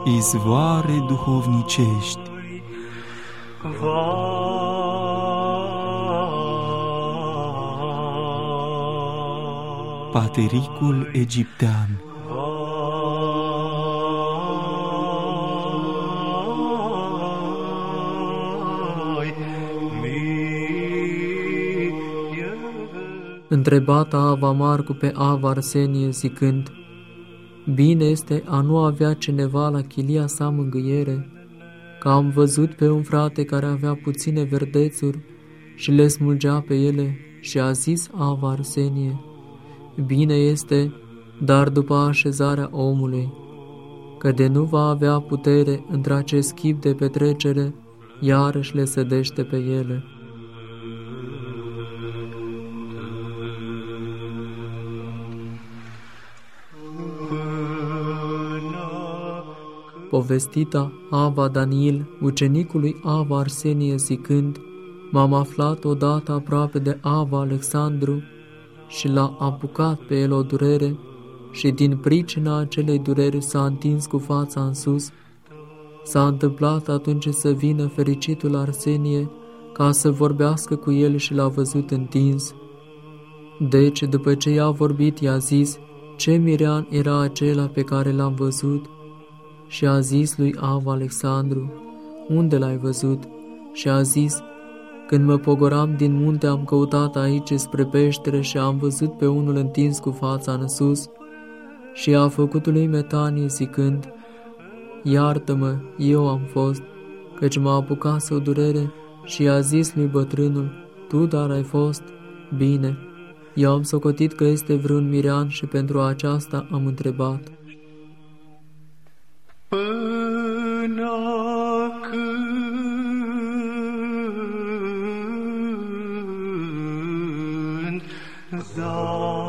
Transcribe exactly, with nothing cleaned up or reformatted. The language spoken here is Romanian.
izvoare duhovnicești. Patericul egiptean. Întreba Ava Marcu pe Ava Arsenie zicând: bine este a nu avea cineva la chilia sa mângâiere, că am văzut pe un frate care avea puține verdețuri și le smulgea pe ele și a zis Ava Arsenie: bine este, dar după așezarea omului, că de nu va avea putere într-acest chip de petrecere, iarăși le sădește pe ele. Povestita Ava Daniil, ucenicului Ava Arsenie, zicând: m-am aflat odată aproape de Ava Alexandru și l-a apucat pe el o durere și din pricina acelei dureri s-a întins cu fața în sus. S-a întâmplat atunci să vină fericitul Arsenie ca să vorbească cu el și l-a văzut întins. Deci, după ce i-a vorbit, i-a zis: ce mirean era acela pe care l-am văzut? Și a zis lui Ava Alexandru: unde l-ai văzut? Și a zis: când mă pogoram din munte, am căutat aici spre peșteră și am văzut pe unul întins cu fața în sus. Și a făcut lui metanie zicând: iartă-mă, eu am fost, căci m-a apucat o durere. Și a zis lui bătrânul: tu dar ai fost? Bine, eu am socotit că este vreun mirean și pentru aceasta am întrebat. Până când